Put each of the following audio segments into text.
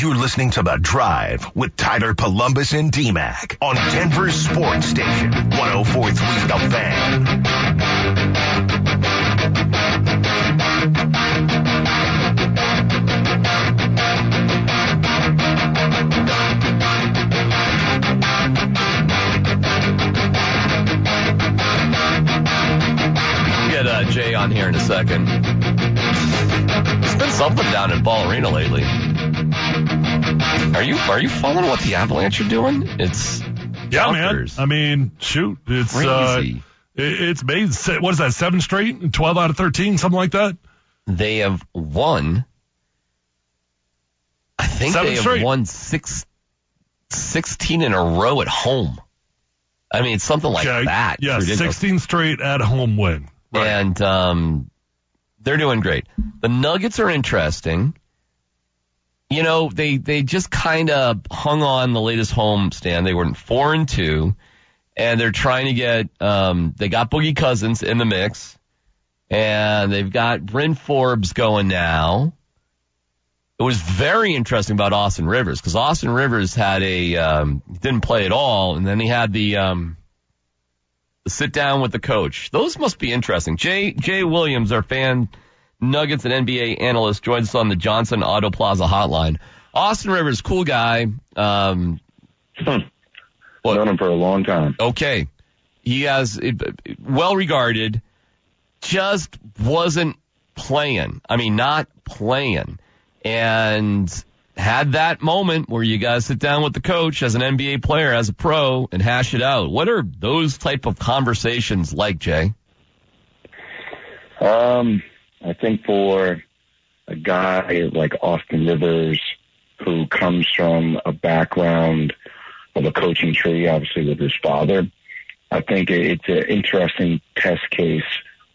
You're listening to The Drive with Tyler Polumbus and D-Mac on Denver's Sports Station, 104.3 The Fan. We'll get Jay on here in a second. It's been something down at Ball Arena lately. Are you following what the Avalanche are doing? It's bonkers. Man. I mean, shoot, it's crazy. It's made, what is that, 7 straight? 12 out of 13, something like that? They have won. I think 7 they have straight. won 16 in a row at home. I mean, it's something like that. Yeah, It's ridiculous. 16 straight at home win. Right. And they're doing great. The Nuggets are interesting. You know, they just kind of hung on the latest homestand. They were 4-2, and they're trying to get they got Boogie Cousins in the mix, and they've got Bryn Forbes going now. It was very interesting about Austin Rivers, because Austin Rivers had didn't play at all, and then he had the sit down with the coach. Those must be interesting. Jay Williams, our fan Nuggets and NBA analyst, joins us on the Johnson Auto Plaza hotline. Austin Rivers, cool guy. Known him for a long time. Okay. He has well regarded, just wasn't playing. I mean, not playing. And had that moment where you guys sit down with the coach as an NBA player, as a pro, and hash it out. What are those type of conversations like, Jay? I think for a guy like Austin Rivers, who comes from a background of a coaching tree, obviously with his father, I think it's an interesting test case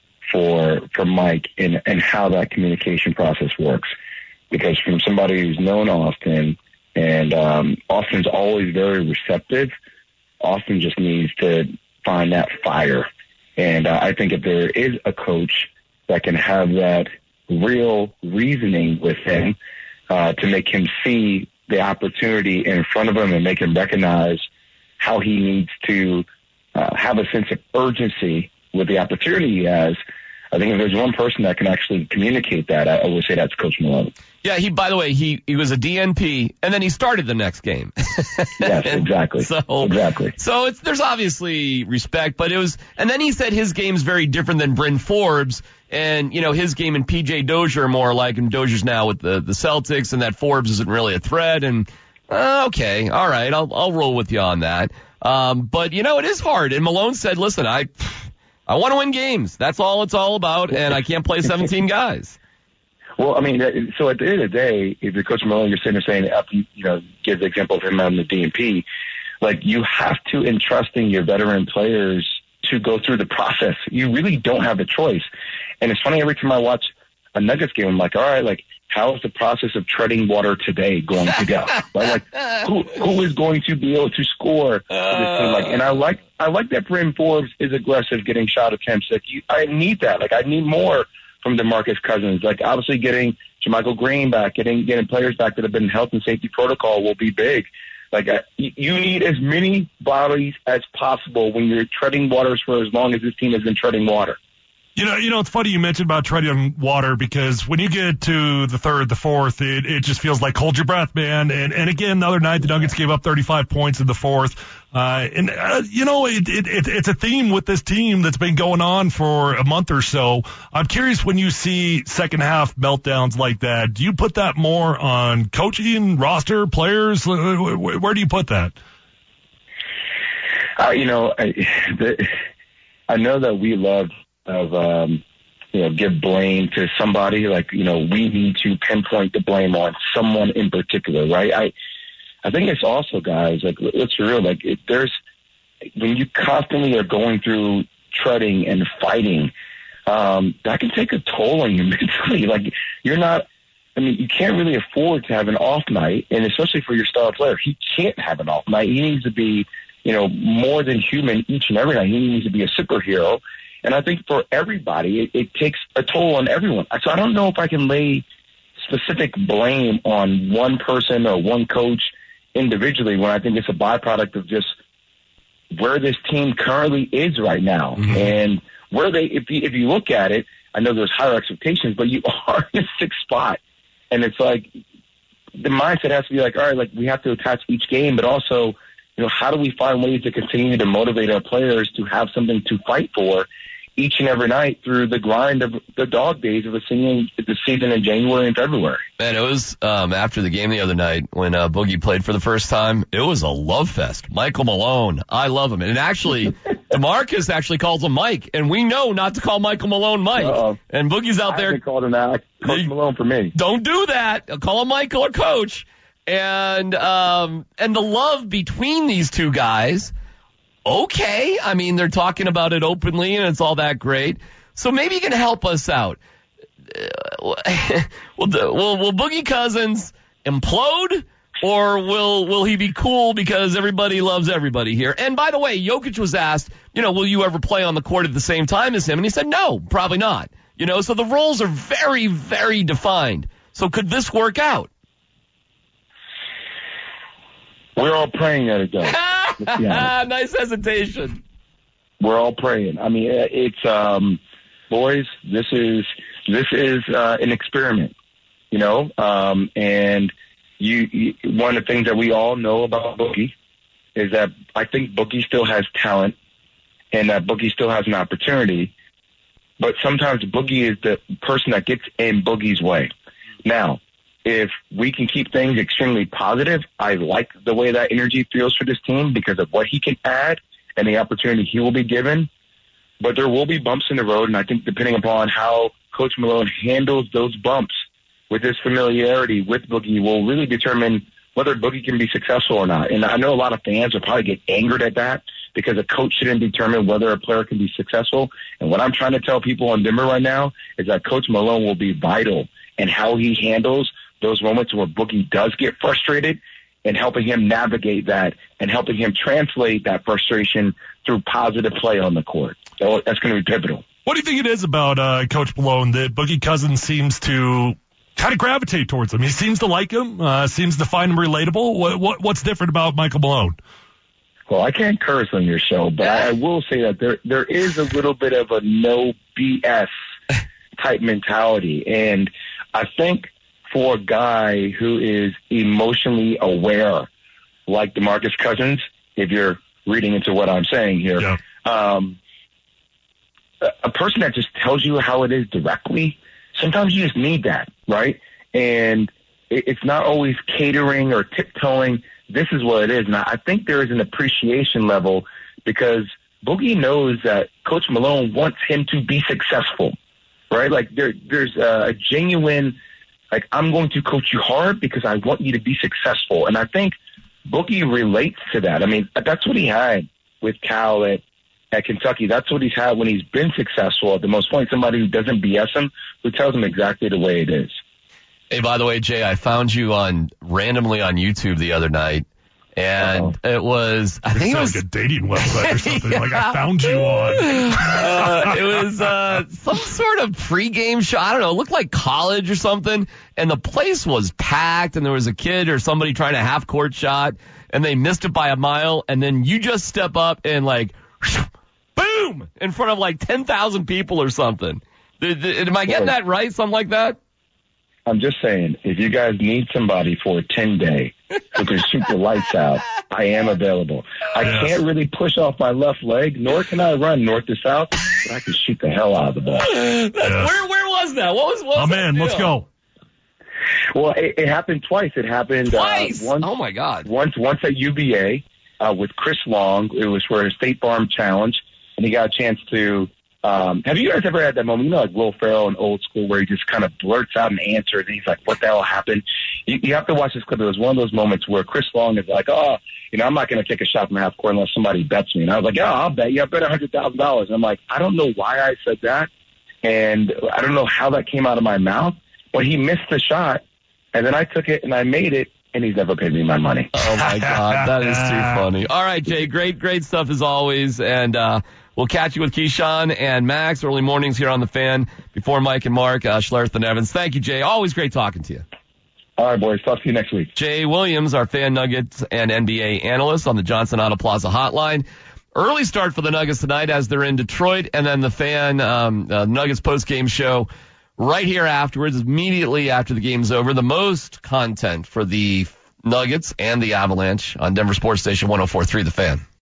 for Mike in how that communication process works. Because from somebody who's known Austin, and Austin's always very receptive, Austin just needs to find that fire. And I think if there is a coach that can have that real reasoning with him to make him see the opportunity in front of him and make him recognize how he needs to have a sense of urgency with the opportunity he has, I think if there's one person that can actually communicate that, I would say that's Coach Malone. Yeah, by the way, he was a DNP, and then he started the next game. Yes, exactly. Exactly. So there's obviously respect, but and then he said his game's very different than Bryn Forbes, and, you know, his game and PJ Dozier are more alike, and Dozier's now with the Celtics, and that Forbes isn't really a threat, and okay, all right, I'll roll with you on that. But, you know, it is hard, and Malone said, listen, I want to win games. That's all it's all about, and I can't play 17 guys. Well, I mean, so at the end of the day, if you're Coach Malone, you're sitting there saying, you know, give the example of him on the DNP, like, you have to entrusting your veteran players to go through the process. You really don't have a choice. And it's funny, every time I watch a Nuggets game, I'm like, all right, like, how is the process of treading water today going to go? Right? Like, who is going to be able to score for this team? Like, and I like that Bryn Forbes is aggressive, getting shot attempts. Like, I need that. Like, I need more from DeMarcus Cousins. Like, obviously getting JaMychal Green back, getting players back that have been in health and safety protocol will be big. Like, you need as many bodies as possible when you're treading waters for as long as this team has been treading water. You know, it's funny you mentioned about treading water, because when you get to the third, the fourth, it just feels like hold your breath, man. And again, the other night, the Nuggets gave up 35 points in the fourth. You know, it's a theme with this team that's been going on for a month or so. I'm curious, when you see second half meltdowns like that, do you put that more on coaching, roster, players? Where do you put that? You know, I know that we love give blame to somebody. Like, you know, we need to pinpoint the blame on someone in particular, right? I think it's also, guys, like, let's be real, like, when you constantly are going through treading and fighting, that can take a toll on you mentally. Like, you can't really afford to have an off night, and especially for your star player, he can't have an off night. He needs to be, you know, more than human each and every night. He needs to be a superhero. And I think for everybody, it takes a toll on everyone. So I don't know if I can lay specific blame on one person or one coach individually when I think it's a byproduct of just where this team currently is right now. Mm-hmm. And where they, if you look at it, I know there's higher expectations, but you are in the 6th spot. And it's like the mindset has to be like, all right, like we have to attach each game, but also, how do we find ways to continue to motivate our players to have something to fight for each and every night through the grind of the dog days of the season in January and February. Man, it was after the game the other night when Boogie played for the first time. It was a love fest. Michael Malone, I love him. And actually, DeMarcus actually calls him Mike, and we know not to call Michael Malone Mike. Uh-oh. And Boogie's out there. I haven't called him that. Coach Malone for me. Don't do that. Call him Michael or Coach. And the love between these two guys. Okay, I mean, they're talking about it openly, and it's all that great. So maybe you can help us out. Will Boogie Cousins implode, or will he be cool because everybody loves everybody here? And by the way, Jokic was asked, will you ever play on the court at the same time as him? And he said, no, probably not. So the roles are very, very defined. So could this work out? We're all praying that it does. Nice hesitation. We're all praying. I mean, it's boys. This is an experiment, and you one of the things that we all know about Boogie is that I think Boogie still has talent, and that Boogie still has an opportunity. But sometimes Boogie is the person that gets in Boogie's way. Now, if we can keep things extremely positive, I like the way that energy feels for this team because of what he can add and the opportunity he will be given. But there will be bumps in the road, and I think depending upon how Coach Malone handles those bumps with his familiarity with Boogie will really determine whether Boogie can be successful or not. And I know a lot of fans will probably get angered at that because a coach shouldn't determine whether a player can be successful. And what I'm trying to tell people in Denver right now is that Coach Malone will be vital in how he handles those moments where Boogie does get frustrated and helping him navigate that and helping him translate that frustration through positive play on the court. So that's going to be pivotal. What do you think it is about Coach Malone that Boogie Cousins seems to kind of gravitate towards him? He seems to like him, seems to find him relatable. What's different about Michael Malone? Well, I can't curse on your show, but I will say that there is a little bit of a no BS type mentality. And I think for a guy who is emotionally aware, like DeMarcus Cousins, if you're reading into what I'm saying here, yeah. A person that just tells you how it is directly, sometimes you just need that, right? And it's not always catering or tiptoeing. This is what it is. And I think there is an appreciation level because Boogie knows that Coach Malone wants him to be successful, right? Like there's a genuine, like, I'm going to coach you hard because I want you to be successful. And I think Boogie relates to that. I mean, that's what he had with Cal at Kentucky. That's what he's had when he's been successful at the most point. Somebody who doesn't BS him, who tells him exactly the way it is. Hey, by the way, Jay, I found you randomly on YouTube the other night, and it was, I think it was like a dating website or something. Yeah. Like, I found you on. It was some sort of pregame show. I don't know. It looked like college or something, and the place was packed, and there was a kid or somebody trying a half-court shot, and they missed it by a mile, and then you just step up and, like, boom, in front of like 10,000 people or something. Am I getting that right? Something like that? I'm just saying, if you guys need somebody for a 10-day who can shoot the lights out, I am available. I can't really push off my left leg, nor can I run north to south, but I can shoot the hell out of the ball. Where was that? What was man, let's go. Well, it happened twice. It happened twice. Once, oh my God! Once at UVA with Chris Long. It was for a State Farm Challenge, and he got a chance to. Have you guys ever had that moment, like Will Ferrell in Old School, where he just kind of blurts out an answer, and he's like, what the hell happened? You have to watch this clip. It was one of those moments where Chris Long is like, I'm not going to take a shot from half court unless somebody bets me. And I was like, I'll bet you. I bet $100,000. And I'm like, I don't know why I said that, and I don't know how that came out of my mouth, but he missed the shot, and then I took it, and I made it, and he's never paid me my money. Oh, my God. That is too funny. All right, Jay, great stuff as always, and we'll catch you with Keyshawn and Max early mornings here on The Fan. Before Mike and Mark, Schlereth and Evans. Thank you, Jay. Always great talking to you. All right, boys. Talk to you next week. Jay Williams, our fan Nuggets and NBA analyst on the Johnson Auto Plaza hotline. Early start for the Nuggets tonight as they're in Detroit, and then the fan Nuggets post-game show right here afterwards, immediately after the game's over. The most content for the Nuggets and the Avalanche on Denver Sports Station 104.3 The Fan.